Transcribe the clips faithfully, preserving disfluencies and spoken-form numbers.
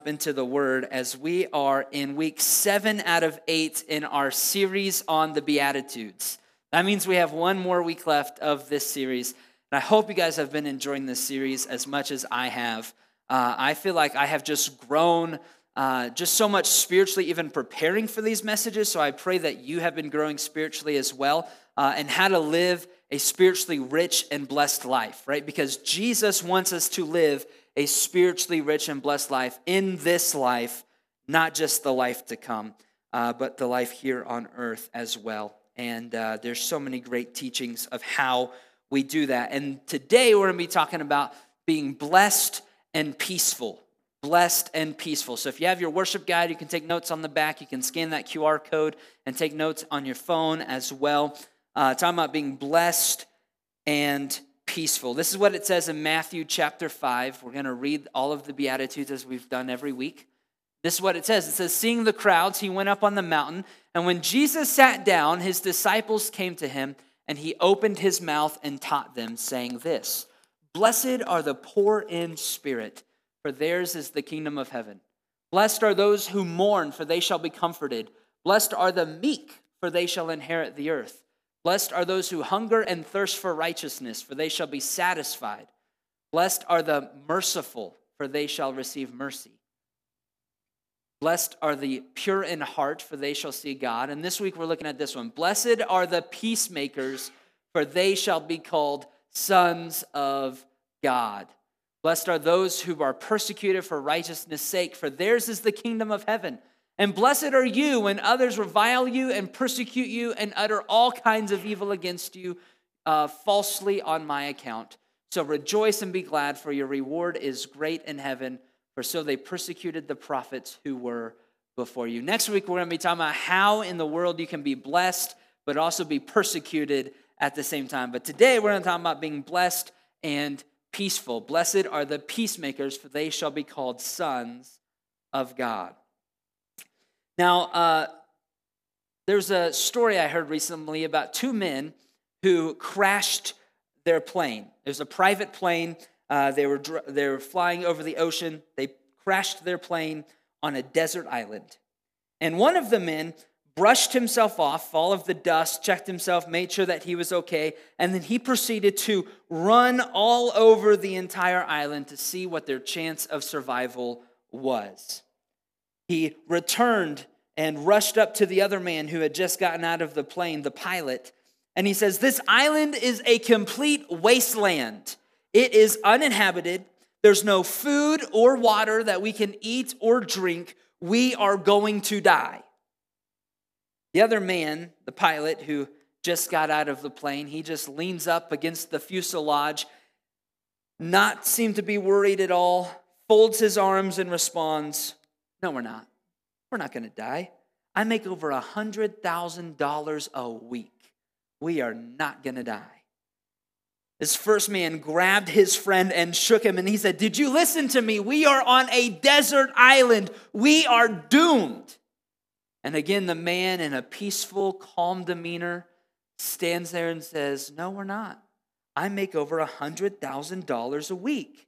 into the Word as we are in week seven out of eight in our series on the Beatitudes. That means we have one more week left of this series. And I hope you guys have been enjoying this series as much as I have. Uh, I feel like I have just grown uh, just so much spiritually, even preparing for these messages. So I pray that you have been growing spiritually as well uh, and how to live a spiritually rich and blessed life, right? Because Jesus wants us to live a spiritually rich and blessed life in this life, not just the life to come, uh, but the life here on earth as well. And uh, there's so many great teachings of how we do that. And today we're going to be talking about being blessed and peaceful. Blessed and peaceful. So if you have your worship guide, you can take notes on the back. You can scan that Q R code and take notes on your phone as well. Uh, talking about being blessed and peaceful. This is what it says in Matthew chapter five. We're going to read all of the Beatitudes as we've done every week. This is what it says. It says, seeing the crowds, he went up on the mountain, and when Jesus sat down, his disciples came to him, and he opened his mouth and taught them, saying this, blessed are the poor in spirit, for theirs is the kingdom of heaven. Blessed are those who mourn, for they shall be comforted. Blessed are the meek, for they shall inherit the earth. Blessed are those who hunger and thirst for righteousness, for they shall be satisfied. Blessed are the merciful, for they shall receive mercy. Blessed are the pure in heart, for they shall see God. And this week we're looking at this one. Blessed are the peacemakers, for they shall be called sons of God. Blessed are those who are persecuted for righteousness' sake, for theirs is the kingdom of heaven. And blessed are you when others revile you and persecute you and utter all kinds of evil against you uh, falsely on my account. So rejoice and be glad, for your reward is great in heaven, for so they persecuted the prophets who were before you. Next week, we're going to be talking about how in the world you can be blessed, but also be persecuted at the same time. But today, we're going to talk about being blessed and peaceful. Blessed are the peacemakers, for they shall be called sons of God. Now, uh, there's a story I heard recently about two men who crashed their plane. It was a private plane. Uh, they were they were flying over the ocean. They crashed their plane on a desert island. And one of the men brushed himself off, all of the dust, checked himself, made sure that he was okay, and then he proceeded to run all over the entire island to see what their chance of survival was. He returned and rushed up to the other man who had just gotten out of the plane, the pilot, and he says, this island is a complete wasteland. It is uninhabited. There's no food or water that we can eat or drink. We are going to die. The other man, the pilot who just got out of the plane, he just leans up against the fuselage, not seem to be worried at all, folds his arms and responds, no, we're not. We're not going to die. I make over one hundred thousand dollars a week. We are not going to die. This first man grabbed his friend and shook him, and he said, did you listen to me? We are on a desert island. We are doomed. And again, the man in a peaceful, calm demeanor stands there and says, no, we're not. I make over one hundred thousand dollars a week.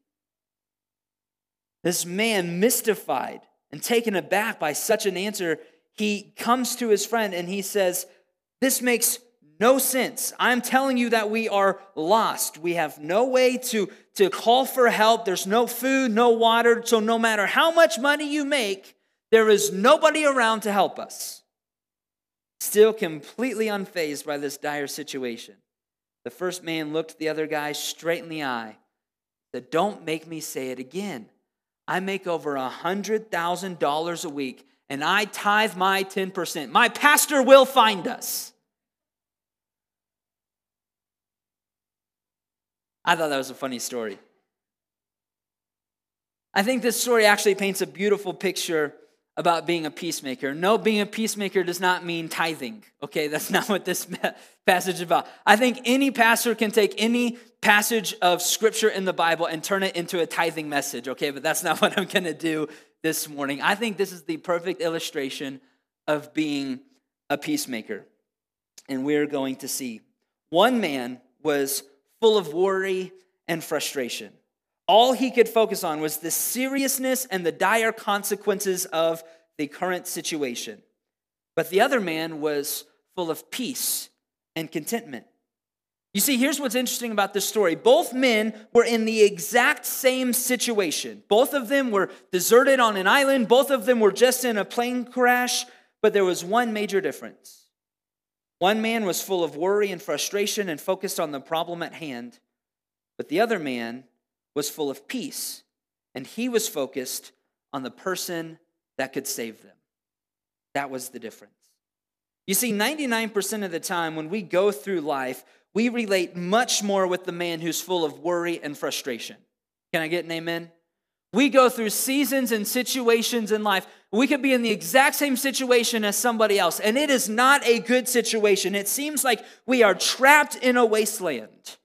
This man, mystified and taken aback by such an answer, he comes to his friend and he says, this makes no sense. I'm telling you that we are lost. We have no way to, to call for help. There's no food, no water. So no matter how much money you make, there is nobody around to help us. Still completely unfazed by this dire situation, the first man looked the other guy straight in the eye. Said, don't make me say it again. I make over one hundred thousand dollars a week, and I tithe my ten percent. My pastor will find us. I thought that was a funny story. I think this story actually paints a beautiful picture about being a peacemaker. No, being a peacemaker does not mean tithing. Okay, that's not what this passage is about. I think any pastor can take any passage of scripture in the Bible and turn it into a tithing message. Okay, but that's not what I'm going to do this morning. I think this is the perfect illustration of being a peacemaker. And we're going to see. One man was full of worry and frustration. All he could focus on was the seriousness and the dire consequences of the current situation. But the other man was full of peace and contentment. You see, here's what's interesting about this story. Both men were in the exact same situation. Both of them were deserted on an island. Both of them were just in a plane crash. But there was one major difference. One man was full of worry and frustration and focused on the problem at hand. But the other man was full of peace. And he was focused on the person that could save them. That was the difference. You see, ninety-nine percent of the time when we go through life, we relate much more with the man who's full of worry and frustration. Can I get an amen? We go through seasons and situations in life. We could be in the exact same situation as somebody else, and it is not a good situation. It seems like we are trapped in a wasteland.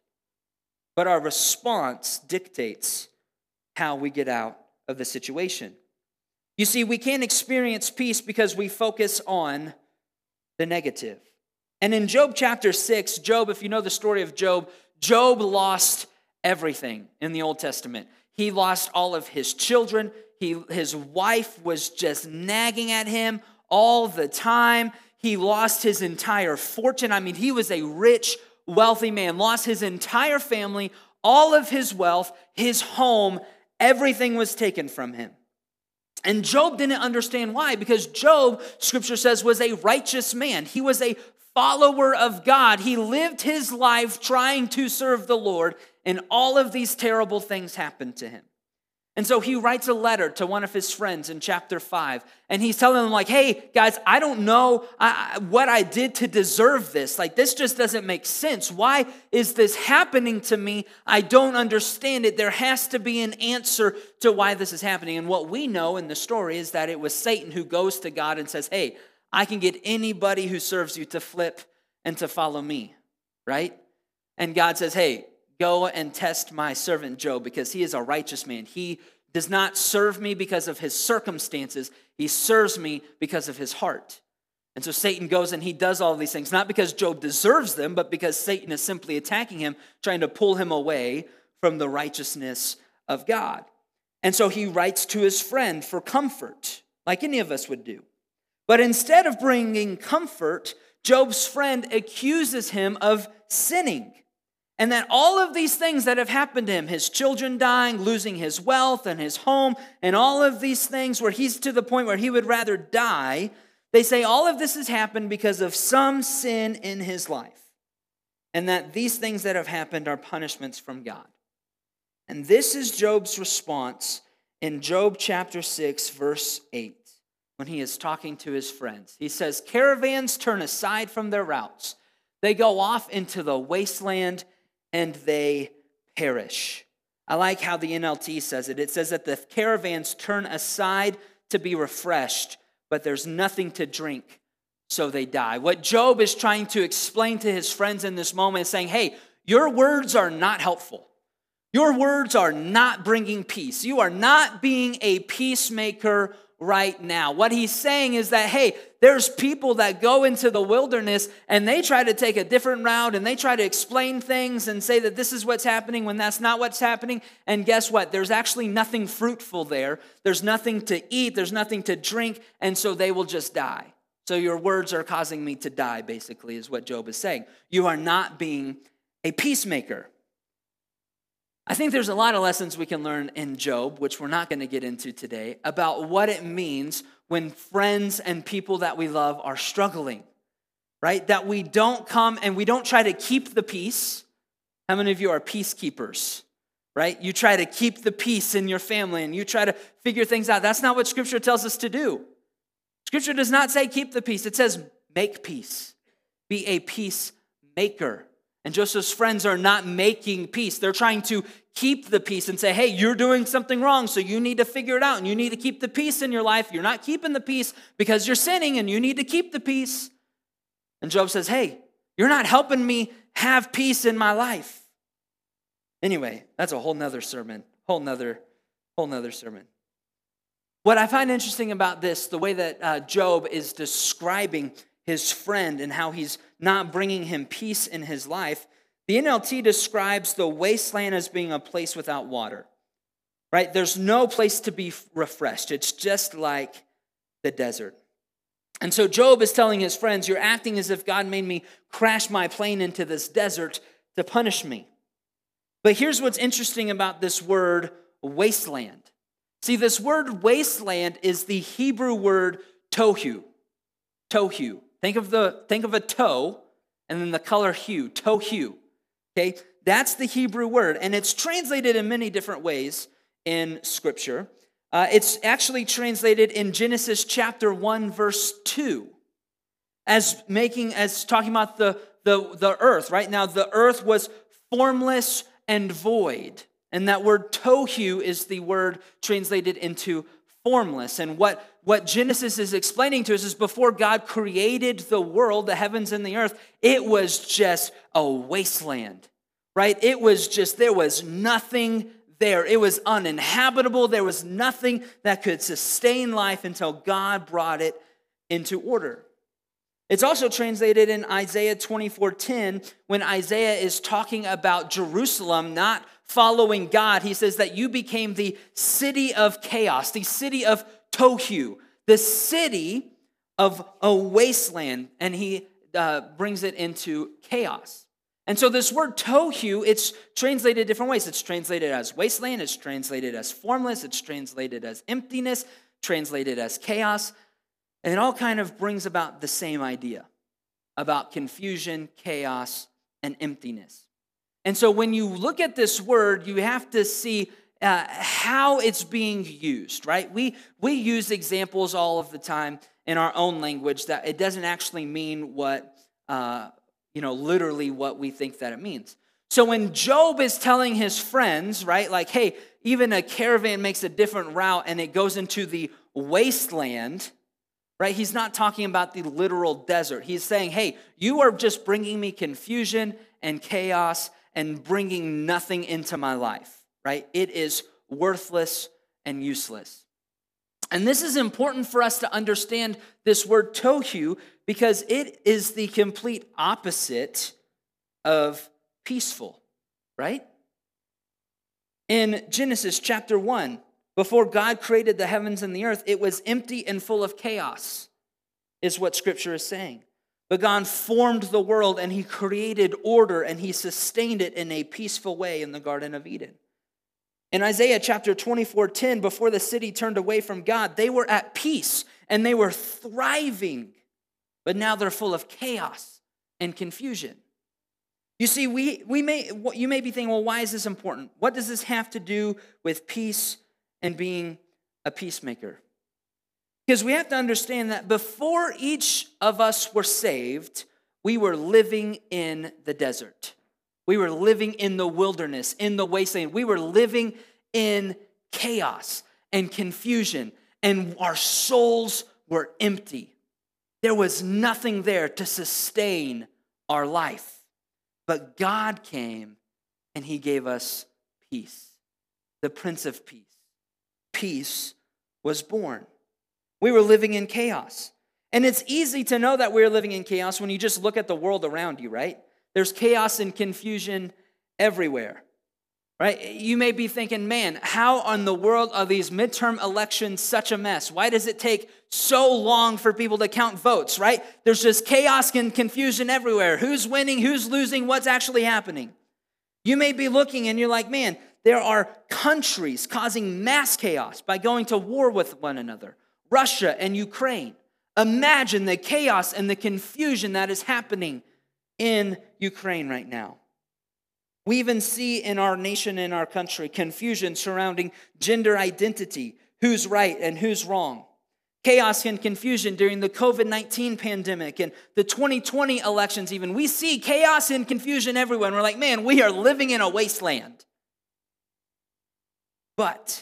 But our response dictates how we get out of the situation. You see, we can't experience peace because we focus on the negative. And in Job chapter six, Job, if you know the story of Job, Job lost everything in the Old Testament. He lost all of his children. He, his wife was just nagging at him all the time. He lost his entire fortune. I mean, he was a rich, wealthy man, lost his entire family, all of his wealth, his home, everything was taken from him. And Job didn't understand why, because Job, Scripture says, was a righteous man. He was a follower of God. He lived his life trying to serve the Lord, and all of these terrible things happened to him. And so he writes a letter to one of his friends in chapter five, and he's telling them like, hey, guys, I don't know I, what I did to deserve this. Like, this just doesn't make sense. Why is this happening to me? I don't understand it. There has to be an answer to why this is happening. And what we know in the story is that it was Satan who goes to God and says, hey, I can get anybody who serves you to flip and to follow me, right? And God says, hey, go and test my servant Job because he is a righteous man. He does not serve me because of his circumstances. He serves me because of his heart. And so Satan goes and he does all these things, not because Job deserves them, but because Satan is simply attacking him, trying to pull him away from the righteousness of God. And so he writes to his friend for comfort, like any of us would do. But instead of bringing comfort, Job's friend accuses him of sinning. And that all of these things that have happened to him, his children dying, losing his wealth and his home, and all of these things where he's to the point where he would rather die, they say all of this has happened because of some sin in his life. And that these things that have happened are punishments from God. And this is Job's response in Job chapter six, verse eight, when he is talking to his friends. He says, caravans turn aside from their routes. They go off into the wasteland and they perish. I like how the N L T says it. It says that the caravans turn aside to be refreshed, but there's nothing to drink, so they die. What Job is trying to explain to his friends in this moment is saying, hey, your words are not helpful. Your words are not bringing peace. You are not being a peacemaker right now. What he's saying is that, hey, there's people that go into the wilderness and they try to take a different route and they try to explain things and say that this is what's happening when that's not what's happening. And guess what? There's actually nothing fruitful there. There's nothing to eat. There's nothing to drink. And so they will just die. So your words are causing me to die, basically, is what Job is saying. You are not being a peacemaker. I think there's a lot of lessons we can learn in Job, which we're not going to get into today, about what it means when friends and people that we love are struggling, right? That we don't come and we don't try to keep the peace. How many of you are peacekeepers, right? You try to keep the peace in your family and you try to figure things out. That's not what Scripture tells us to do. Scripture does not say keep the peace. It says make peace. Be a peacemaker. And Joseph's friends are not making peace. They're trying to keep the peace and say, hey, you're doing something wrong, so you need to figure it out, and you need to keep the peace in your life. You're not keeping the peace because you're sinning, and you need to keep the peace. And Job says, hey, you're not helping me have peace in my life. Anyway, that's a whole nother sermon, whole nother, whole nother sermon. What I find interesting about this, the way that uh, Job is describing his friend and how he's not bringing him peace in his life, the N L T describes the wasteland as being a place without water. right? There's no place to be refreshed. It's just like the desert. And so Job is telling his friends, you're acting as if God made me crash my plane into this desert to punish me. But here's what's interesting about this word, wasteland. See, this word wasteland is the Hebrew word tohu. Tohu. Think of the think of a toe and then the color hue, tohu. Okay? That's the Hebrew word, and it's translated in many different ways in Scripture. Uh, it's actually translated in Genesis chapter one, verse two, as making as talking about the, the, the earth. Right now, the earth was formless and void. And that word tohu is the word translated into formless. And what, what Genesis is explaining to us is before God created the world, the heavens and the earth, it was just a wasteland, right? It was just, there was nothing there. It was uninhabitable. There was nothing that could sustain life until God brought it into order. It's also translated in Isaiah twenty-four ten when Isaiah is talking about Jerusalem not following God. He says that you became the city of chaos, the city of tohu, the city of a wasteland, and he uh, brings it into chaos. And so this word tohu, it's translated different ways. It's translated as wasteland, it's translated as formless, it's translated as emptiness, translated as chaos. And it all kind of brings about the same idea about confusion, chaos, and emptiness. And so when you look at this word, you have to see uh, how it's being used, right? We, we use examples all of the time in our own language that it doesn't actually mean what, uh, you know, literally what we think that it means. So when Job is telling his friends, right, like, hey, even a caravan makes a different route and it goes into the wasteland, right? He's not talking about the literal desert. He's saying, hey, you are just bringing me confusion and chaos and bringing nothing into my life, right? It is worthless and useless. And this is important for us to understand this word tohu because it is the complete opposite of peaceful, right? In Genesis chapter one, before God created the heavens and the earth, it was empty and full of chaos, is what Scripture is saying. But God formed the world and he created order and he sustained it in a peaceful way in the Garden of Eden. In Isaiah chapter twenty-four ten, before the city turned away from God, they were at peace and they were thriving. But now they're full of chaos and confusion. You see, we, we may you may be thinking, well, why is this important? What does this have to do with peace and being a peacemaker? Because we have to understand that before each of us were saved, we were living in the desert. We were living in the wilderness, in the wasteland. We were living in chaos and confusion, and our souls were empty. There was nothing there to sustain our life. But God came and he gave us peace, the Prince of Peace. Peace was born. We were living in chaos. And it's easy to know that we're living in chaos when you just look at the world around you, right? There's chaos and confusion everywhere, right? You may be thinking, man, how in the world are these midterm elections such a mess? Why does it take so long for people to count votes, right? There's just chaos and confusion everywhere. Who's winning? Who's losing? What's actually happening? You may be looking and you're like, man, there are countries causing mass chaos by going to war with one another. Russia and Ukraine. Imagine the chaos and the confusion that is happening in Ukraine right now. We even see in our nation, in our country, confusion surrounding gender identity, who's right and who's wrong. Chaos and confusion during the covid nineteen pandemic and the twenty twenty elections even. We see chaos and confusion everywhere. And we're like, man, we are living in a wasteland. But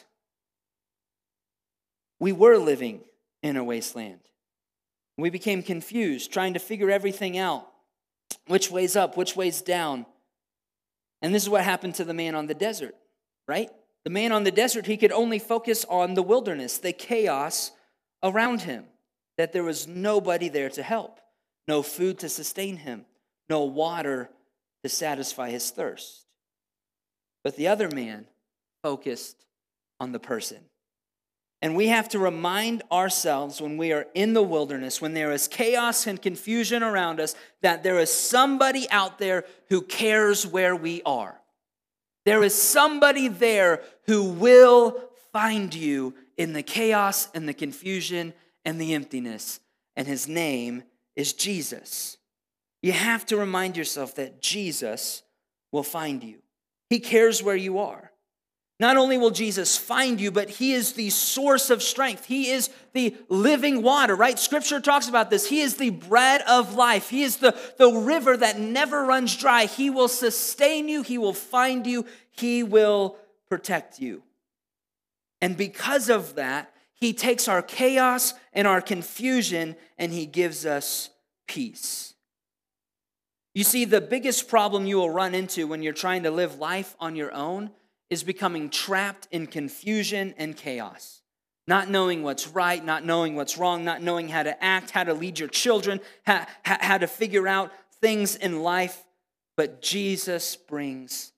we were living in a wasteland. We became confused, trying to figure everything out. Which way's up, which way's down. And this is what happened to the man on the desert, right? The man on the desert, he could only focus on the wilderness, the chaos around him, that there was nobody there to help, no food to sustain him, no water to satisfy his thirst. But the other man focused on the person. And we have to remind ourselves when we are in the wilderness, when there is chaos and confusion around us, that there is somebody out there who cares where we are. There is somebody there who will find you in the chaos and the confusion and the emptiness. And his name is Jesus. You have to remind yourself that Jesus will find you. He cares where you are. Not only will Jesus find you, but he is the source of strength. He is the living water, right? Scripture talks about this. He is the bread of life. He is the, the river that never runs dry. He will sustain you. He will find you. He will protect you. And because of that, he takes our chaos and our confusion and he gives us peace. You see, the biggest problem you will run into when you're trying to live life on your own is becoming trapped in confusion and chaos. Not knowing what's right, not knowing what's wrong, not knowing how to act, how to lead your children, how, how to figure out things in life. But Jesus brings peace.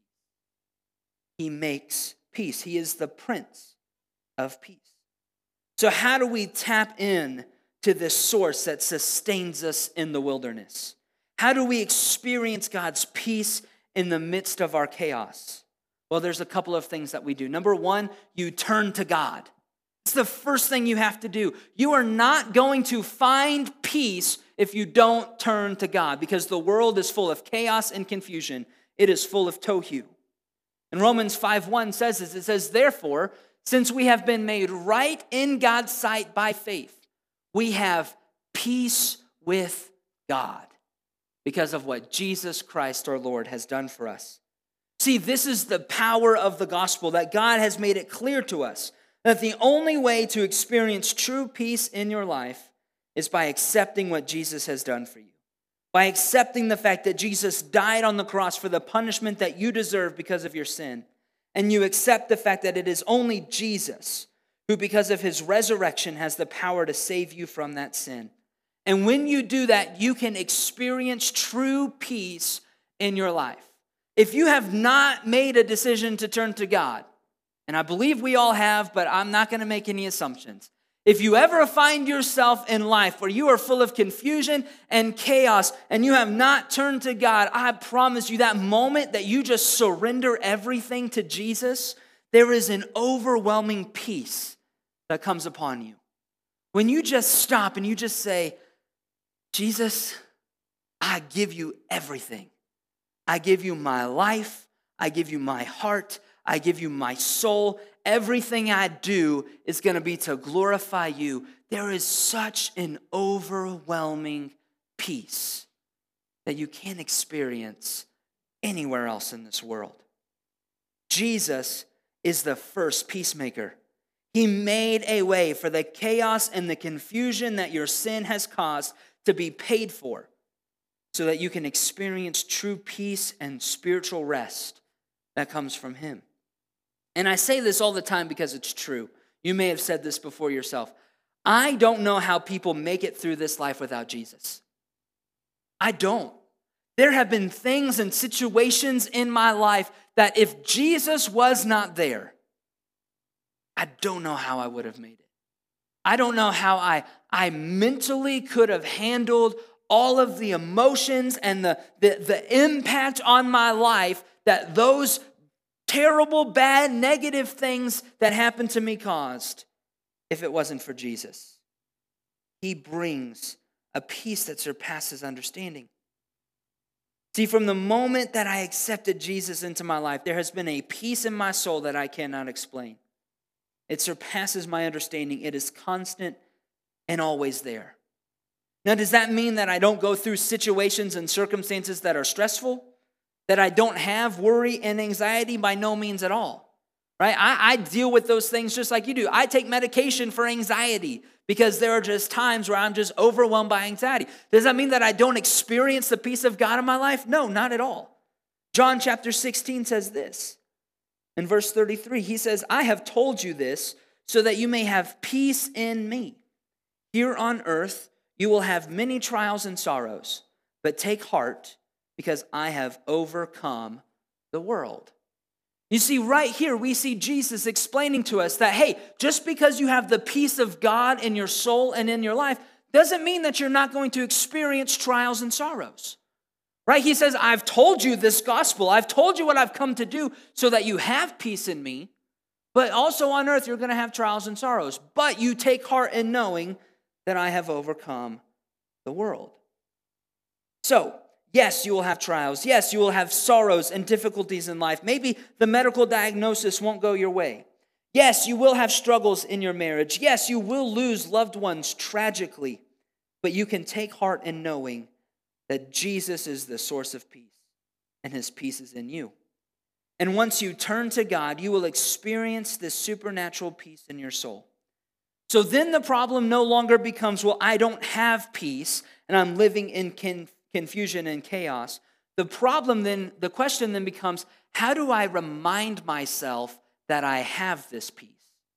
He makes peace. He is the Prince of Peace. So how do we tap in to this source that sustains us in the wilderness? How do we experience God's peace in the midst of our chaos? Well, there's a couple of things that we do. Number one, you turn to God. It's the first thing you have to do. You are not going to find peace if you don't turn to God, because the world is full of chaos and confusion. It is full of tohu. And Romans five one says this. It says, therefore, since we have been made right in God's sight by faith, we have peace with God because of what Jesus Christ our Lord has done for us. See, this is the power of the gospel, that God has made it clear to us that the only way to experience true peace in your life is by accepting what Jesus has done for you. By accepting the fact that Jesus died on the cross for the punishment that you deserve because of your sin. And you accept the fact that it is only Jesus who, because of his resurrection, has the power to save you from that sin. And when you do that, you can experience true peace in your life. If you have not made a decision to turn to God, and I believe we all have, but I'm not going to make any assumptions. If you ever find yourself in life where you are full of confusion and chaos and you have not turned to God, I promise you that moment that you just surrender everything to Jesus, there is an overwhelming peace that comes upon you. When you just stop and you just say, Jesus, I give you everything. I give you my life. I give you my heart. I give you my soul. Everything I do is going to be to glorify you. There is such an overwhelming peace that you can't experience anywhere else in this world. Jesus is the first peacemaker. He made a way for the chaos and the confusion that your sin has caused to be paid for, so that you can experience true peace and spiritual rest that comes from him. And I say this all the time because it's true. You may have said this before yourself. I don't know how people make it through this life without Jesus. I don't. There have been things and situations in my life that if Jesus was not there, I don't know how I would have made it. I don't know how I, I mentally could have handled all of the emotions and the, the, the impact on my life that those terrible, bad, negative things that happened to me caused if it wasn't for Jesus. He brings a peace that surpasses understanding. See, from the moment that I accepted Jesus into my life, there has been a peace in my soul that I cannot explain. It surpasses my understanding. It is constant and always there. Now, does that mean that I don't go through situations and circumstances that are stressful? That I don't have worry and anxiety? By no means at all, right? I, I deal with those things just like you do. I take medication for anxiety because there are just times where I'm just overwhelmed by anxiety. Does that mean that I don't experience the peace of God in my life? No, not at all. John chapter sixteen says this. In verse thirty-three, he says, I have told you this so that you may have peace in me. Here on earth, you will have many trials and sorrows, but take heart because I have overcome the world. You see, right here, we see Jesus explaining to us that, hey, just because you have the peace of God in your soul and in your life doesn't mean that you're not going to experience trials and sorrows, right? He says, I've told you this gospel. I've told you what I've come to do so that you have peace in me, but also on earth, you're going to have trials and sorrows. But you take heart in knowing that I have overcome the world. So, yes, you will have trials. Yes, you will have sorrows and difficulties in life. Maybe the medical diagnosis won't go your way. Yes, you will have struggles in your marriage. Yes, you will lose loved ones tragically. But you can take heart in knowing that Jesus is the source of peace, and his peace is in you. And once you turn to God, you will experience this supernatural peace in your soul. So then the problem no longer becomes, well, I don't have peace, and I'm living in con- confusion and chaos. The problem then, the question then becomes, how do I remind myself that I have this peace?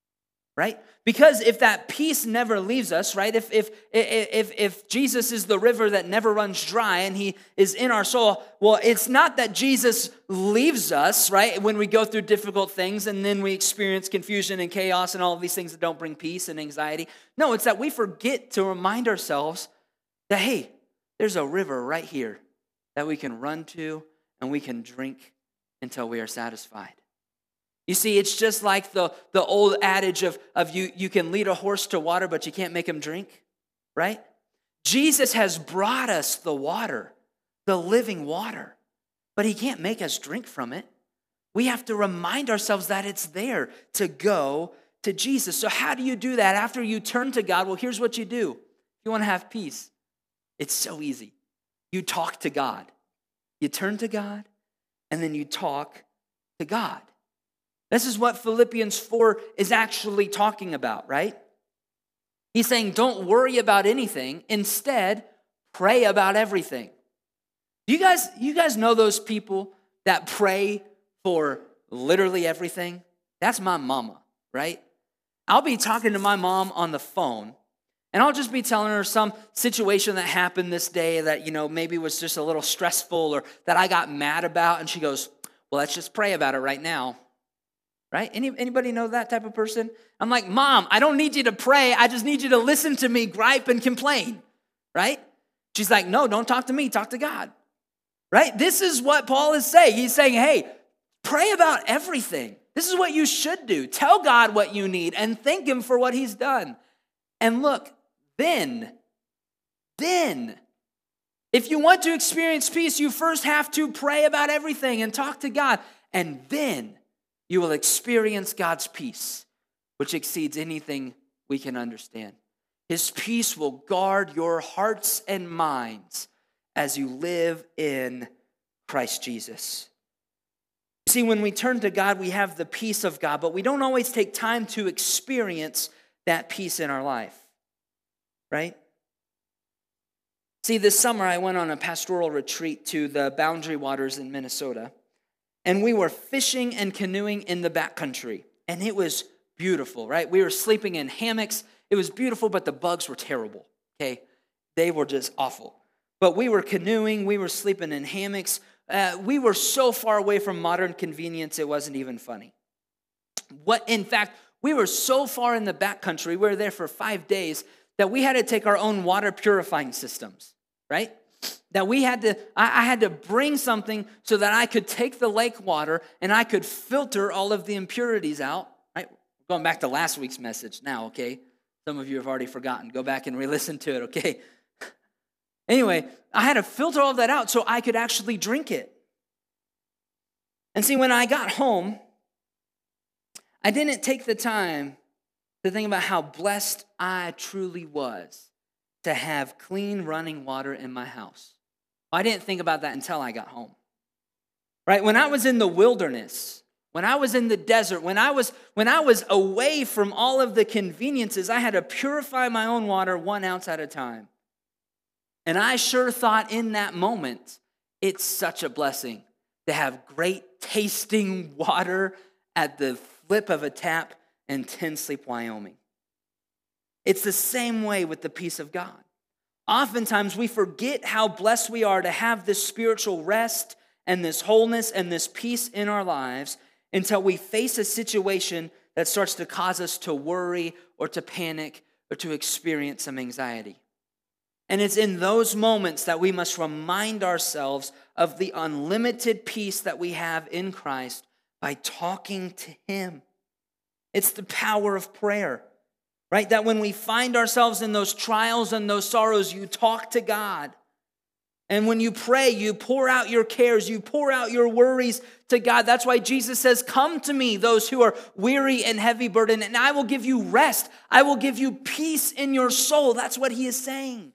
Right? Because if that peace never leaves us, right? If, if, if, if Jesus is the river that never runs dry and he is in our soul, well, it's not that Jesus leaves us, right? When we go through difficult things and then we experience confusion and chaos and all of these things that don't bring peace and anxiety. No, it's that we forget to remind ourselves that, hey, there's a river right here that we can run to and we can drink until we are satisfied. You see, it's just like the, the old adage of, of you, you can lead a horse to water, but you can't make him drink, right? Jesus has brought us the water, the living water, but he can't make us drink from it. We have to remind ourselves that it's there to go to Jesus. So how do you do that? After you turn to God, well, here's what you do. If you want to have peace, it's so easy. You talk to God. You turn to God, and then you talk to God. This is what Philippians four is actually talking about, right? He's saying, don't worry about anything. Instead, pray about everything. You guys, you guys know those people that pray for literally everything? That's my mama, right? I'll be talking to my mom on the phone, and I'll just be telling her some situation that happened this day that, you know, maybe was just a little stressful or that I got mad about. And she goes, well, let's just pray about it right now. Right? Any, anybody know that type of person? I'm like, Mom, I don't need you to pray. I just need you to listen to me gripe and complain. Right? She's like, no, don't talk to me. Talk to God. Right? This is what Paul is saying. He's saying, hey, pray about everything. This is what you should do. Tell God what you need and thank him for what he's done. And look, then, then, if you want to experience peace, you first have to pray about everything and talk to God. And then you will experience God's peace, which exceeds anything we can understand. His peace will guard your hearts and minds as you live in Christ Jesus. See, when we turn to God, we have the peace of God, but we don't always take time to experience that peace in our life, right? See, this summer I went on a pastoral retreat to the Boundary Waters in Minnesota. And we were fishing and canoeing in the backcountry. And it was beautiful, right? We were sleeping in hammocks. It was beautiful, but the bugs were terrible, okay? They were just awful. But we were canoeing. We were sleeping in hammocks. Uh, we were so far away from modern convenience, it wasn't even funny. What, in fact, we were so far in the backcountry, we were there for five days, that we had to take our own water purifying systems, right? That we had to, I, I had to bring something so that I could take the lake water and I could filter all of the impurities out. Right? Going back to last week's message now, okay? Some of you have already forgotten. Go back and re-listen to it, okay? Anyway, I had to filter all of that out so I could actually drink it. And see, when I got home, I didn't take the time to think about how blessed I truly was to have clean running water in my house. I didn't think about that until I got home. Right? When I was in the wilderness, when I was in the desert, when I was when I was away from all of the conveniences, I had to purify my own water one ounce at a time. And I sure thought in that moment, it's such a blessing to have great tasting water at the flip of a tap in Ten Sleep, Wyoming. It's the same way with the peace of God. Oftentimes we forget how blessed we are to have this spiritual rest and this wholeness and this peace in our lives. until we face a situation that starts to cause us to worry or to panic or to experience some anxiety. And it's in those moments that we must remind ourselves of the unlimited peace that we have in Christ by talking to him. It's the power of prayer, right? That when we find ourselves in those trials and those sorrows, you talk to God. And when you pray, you pour out your cares, you pour out your worries to God. That's why Jesus says, come to me, those who are weary and heavy burdened, and I will give you rest. I will give you peace in your soul. That's what he is saying.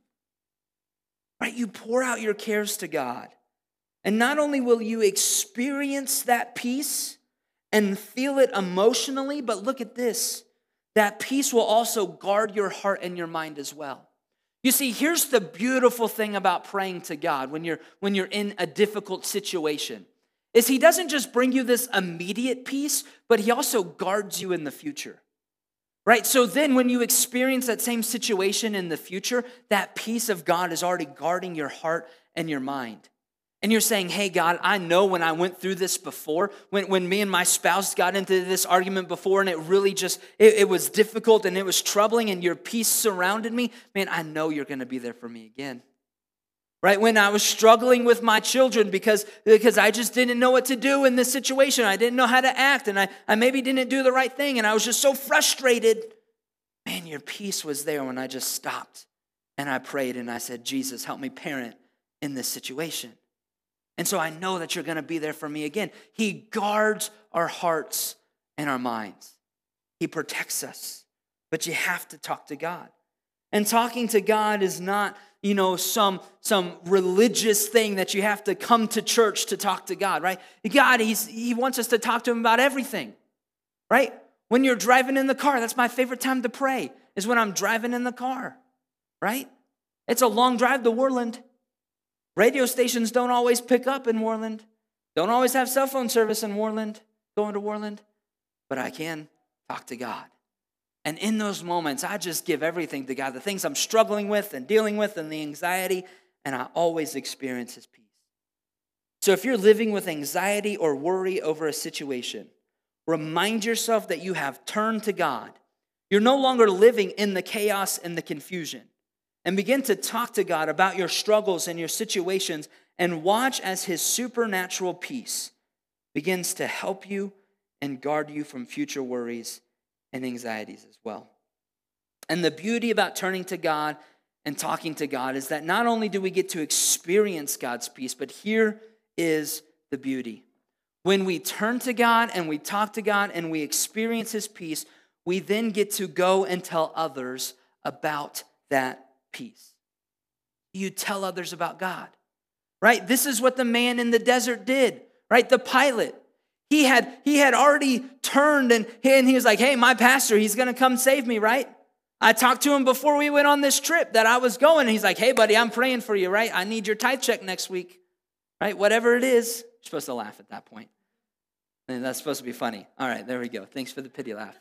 Right? You pour out your cares to God. And not only will you experience that peace and feel it emotionally, but look at this. That peace will also guard your heart and your mind as well. You see, here's the beautiful thing about praying to God when you're, when you're in a difficult situation, is he doesn't just bring you this immediate peace, but he also guards you in the future. Right? So then when you experience that same situation in the future, that peace of God is already guarding your heart and your mind. And you're saying, hey, God, I know when I went through this before, when, when me and my spouse got into this argument before and it really just, it, it was difficult and it was troubling and your peace surrounded me, man, I know you're going to be there for me again. Right? When I was struggling with my children because, because I just didn't know what to do in this situation. I didn't know how to act and I, I maybe didn't do the right thing and I was just so frustrated. Man, your peace was there when I just stopped and I prayed and I said, Jesus, help me parent in this situation. And so I know that you're going to be there for me again. He guards our hearts and our minds. He protects us. But you have to talk to God. And talking to God is not, you know, some, some religious thing that you have to come to church to talk to God, right? God, he's, he wants us to talk to him about everything, right? When you're driving in the car, that's my favorite time to pray, is when I'm driving in the car, right? It's a long drive to Worland. Radio stations don't always pick up in Worland. Don't always have cell phone service in Worland, going to Worland. But I can talk to God. And in those moments, I just give everything to God, the things I'm struggling with and dealing with and the anxiety, and I always experience his peace. So if you're living with anxiety or worry over a situation, remind yourself that you have turned to God. You're no longer living in the chaos and the confusion. And begin to talk to God about your struggles and your situations and watch as his supernatural peace begins to help you and guard you from future worries and anxieties as well. And the beauty about turning to God and talking to God is that not only do we get to experience God's peace, but here is the beauty. When we turn to God and we talk to God and we experience his peace, we then get to go and tell others about that peace. You tell others about God, right? This is what the man in the desert did, right? The pilot, he had he had already turned and, and he was like, hey, my pastor, he's going to come save me, right? I talked to him before we went on this trip that I was going. And he's like, hey, buddy, I'm praying for you, right? I need your tithe check next week, right? Whatever it is. You're supposed to laugh at that point. And that's supposed to be funny. All right, there we go. Thanks for the pity laugh.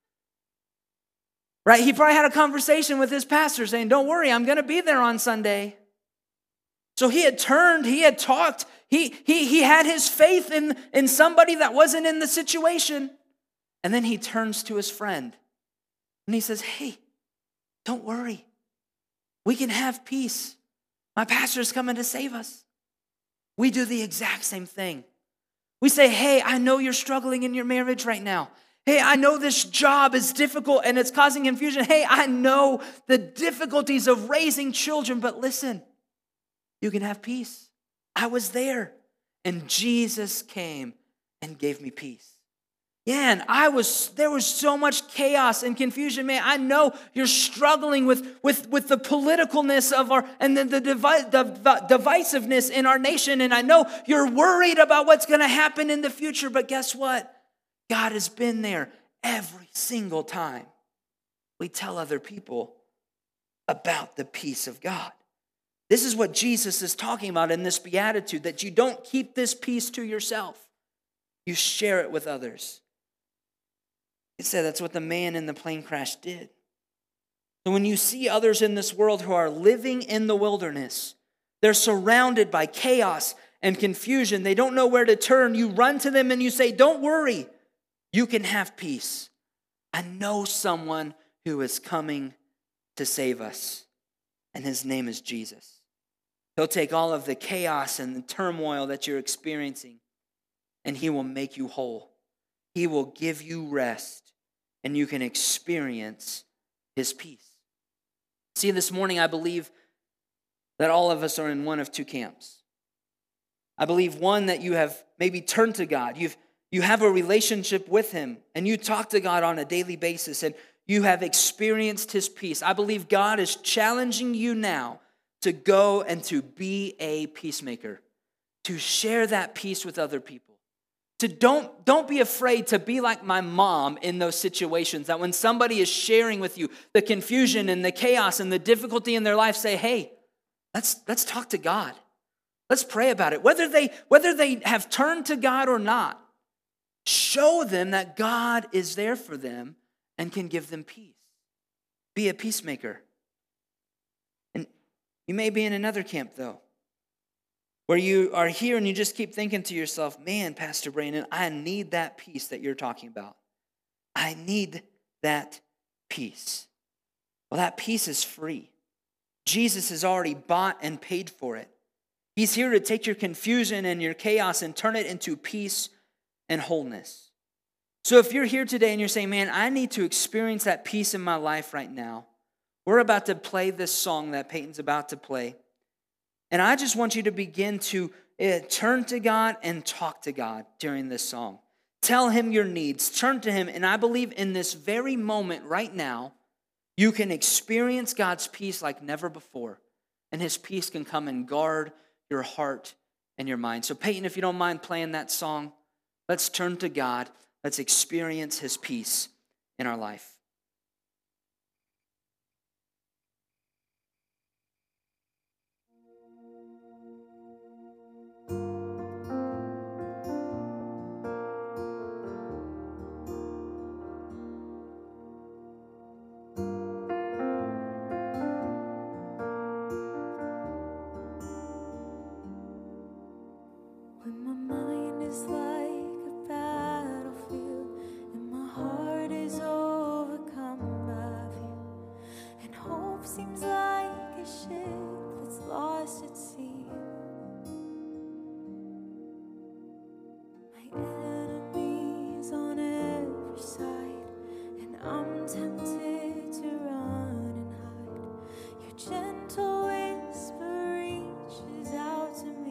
Right? He probably had a conversation with his pastor saying, don't worry, I'm going to be there on Sunday. So he had turned, he had talked, he, he, he had his faith in, in somebody that wasn't in the situation. And then he turns to his friend and he says, hey, don't worry. We can have peace. My pastor's coming to save us. We do the exact same thing. We say, hey, I know you're struggling in your marriage right now. Hey, I know this job is difficult and it's causing confusion. Hey, I know the difficulties of raising children, but listen, you can have peace. I was there and Jesus came and gave me peace. Yeah, and I was, there was so much chaos and confusion. Man, I know you're struggling with, with, with the politicalness of our, and the, the, devi- the, the divisiveness in our nation. And I know you're worried about what's going to happen in the future, but guess what? God has been there every single time we tell other people about the peace of God. This is what Jesus is talking about in this beatitude, that you don't keep this peace to yourself. You share it with others. It said that's what the man in the plane crash did. So when you see others in this world who are living in the wilderness, they're surrounded by chaos and confusion. They don't know where to turn. You run to them and you say, don't worry, you can have peace. I know someone who is coming to save us, and his name is Jesus. He'll take all of the chaos and the turmoil that you're experiencing, and he will make you whole. He will give you rest, and you can experience his peace. See, this morning I believe that all of us are in one of two camps. I believe, one, that you have maybe turned to God. You've, you have a relationship with him, and you talk to God on a daily basis, and you have experienced his peace. I believe God is challenging you now to go and to be a peacemaker, to share that peace with other people. To don't, don't be afraid to be like my mom in those situations, that when somebody is sharing with you the confusion and the chaos and the difficulty in their life, say, hey, let's, let's talk to God. Let's pray about it. Whether they, whether they have turned to God or not, show them that God is there for them and can give them peace. Be a peacemaker. And you may be in another camp, though, where you are here and you just keep thinking to yourself, man, Pastor Brandon, I need that peace that you're talking about. I need that peace. Well, that peace is free. Jesus has already bought and paid for it. He's here to take your confusion and your chaos and turn it into peace and wholeness. So if you're here today and you're saying, man, I need to experience that peace in my life right now, we're about to play this song that Peyton's about to play. And I just want you to begin to uh, turn to God and talk to God during this song. Tell him your needs. Turn to him. And I believe in this very moment right now, you can experience God's peace like never before. And his peace can come and guard your heart and your mind. So Peyton, if you don't mind playing that song, let's turn to God. Let's experience his peace in our life. When my mind is like a battlefield and my heart is overcome by fear, and hope seems like a ship that's lost at sea, my enemies on every side, and I'm tempted to run and hide. Your gentle whisper reaches out to me.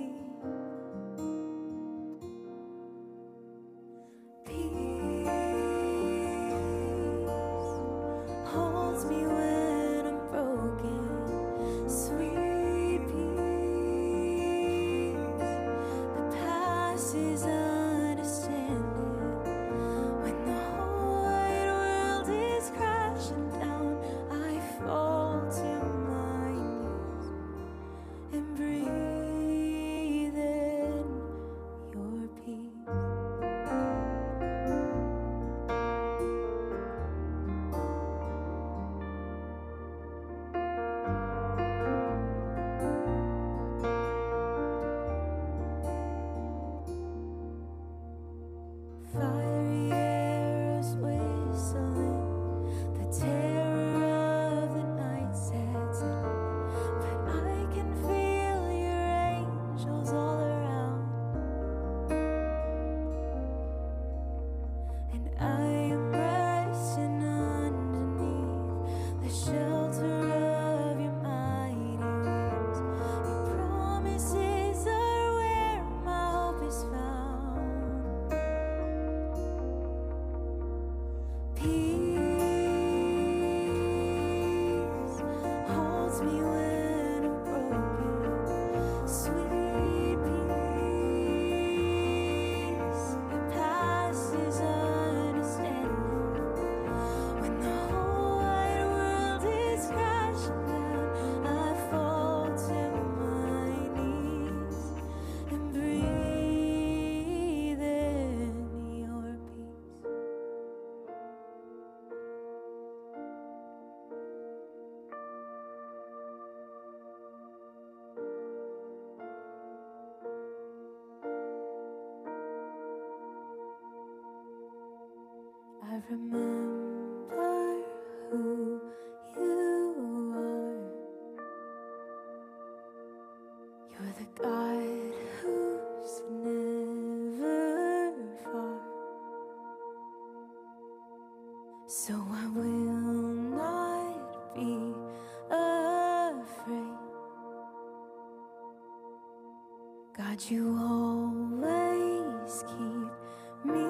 God, you always keep me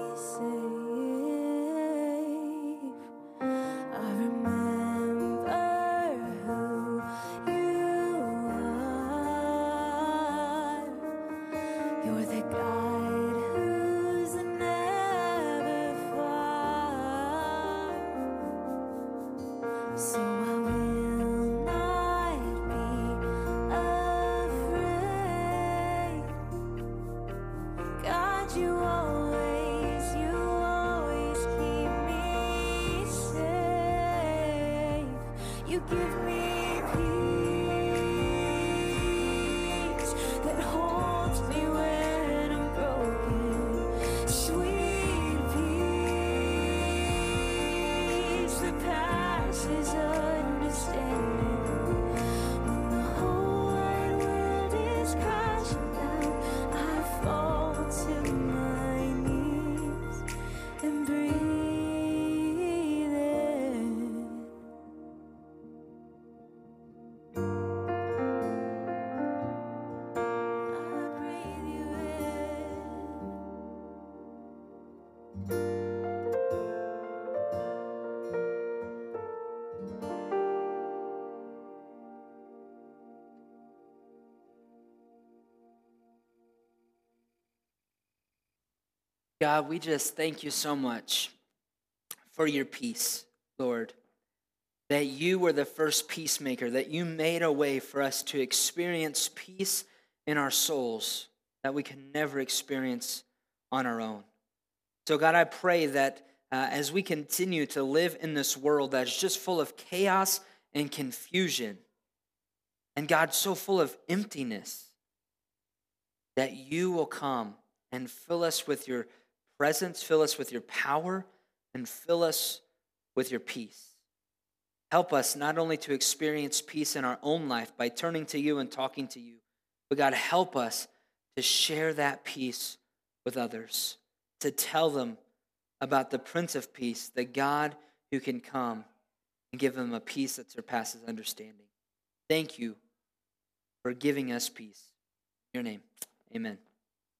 safe. I remember who you are. You're the God who's never far. So I will not be afraid. God, you always, you always keep me safe. You give me peace that holds me when I'm broken. Sweet peace that passes understanding. When the whole wide world is crashing down, I fall to my knees and breathe in. I breathe you in. God, we just thank you so much for your peace, Lord. That you were the first peacemaker, that you made a way for us to experience peace in our souls that we can never experience on our own. So, God, I pray that uh, as we continue to live in this world that is just full of chaos and confusion, and God, so full of emptiness, that you will come and fill us with your presence, fill us with your power, and fill us with your peace. Help us not only to experience peace in our own life by turning to you and talking to you, but God, help us to share that peace with others, to tell them about the Prince of Peace, the God who can come and give them a peace that surpasses understanding. Thank you for giving us peace. In your name, amen.